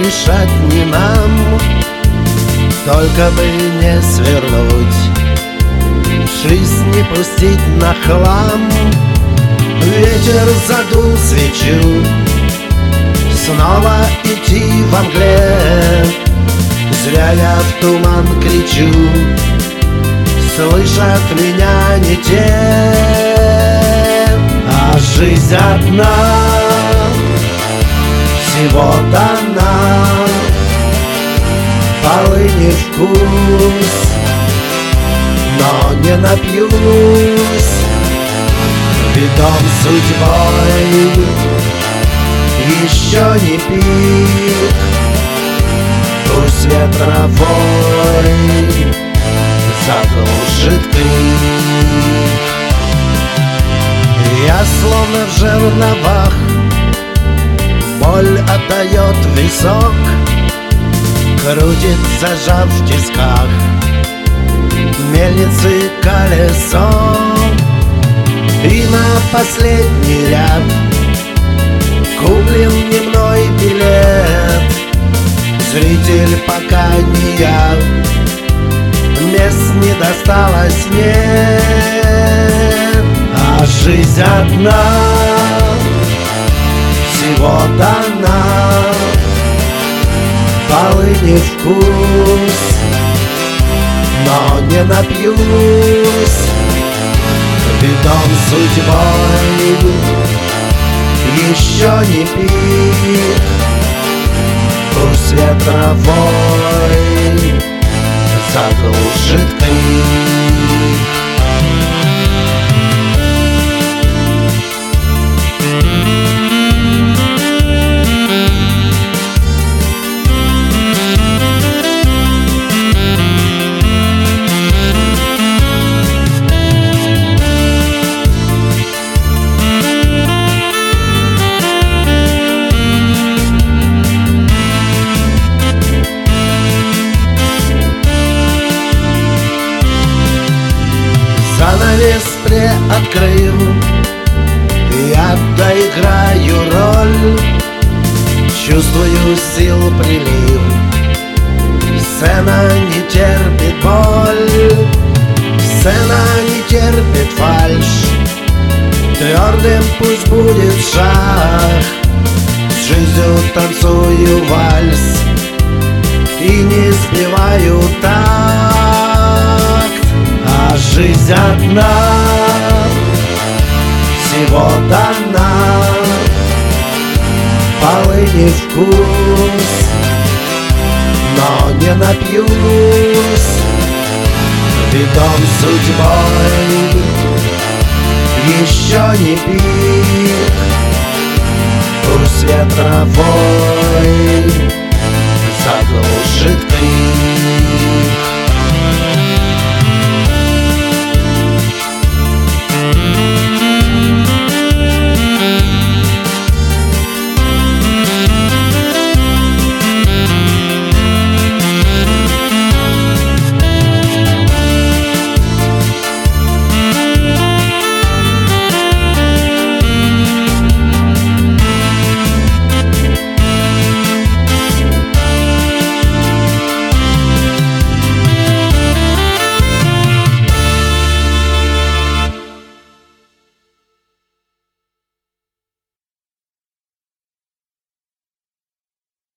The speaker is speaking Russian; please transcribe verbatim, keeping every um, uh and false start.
решать не нам, только бы не свернуть, жизнь не пустить на хлам. Ветер задул свечу, снова идти во мгле. Зря я в туман кричу, слышат меня не те. А жизнь одна, всего дана, полыни вкус, но не напьюсь. Ведом судьбой еще не пик, пусть ветровой заглушит крик. Я словно в жерновах, боль отдает в висок, крутит, зажав в тисках мельницы колесо. И на последний ряд куплен не мной билет. Зритель пока не я, мест не досталось мне. А жизнь одна, всего дана, полыни вкус, но не напьюсь. Ведом судьбой еще не пик, пусть ветровой заглушит крик. Занавес приоткрыл, я доиграю роль, чувствую сил прилив, сцена не терпит боль, сцена не терпит фальшь. Твердым пусть будет шаг, с жизнью танцую вальс и не сбиваю такт. А жизнь одна, всего дана, полыни вкус, но не напьюсь. Ведом судьбой еще не пик, пусть ветровой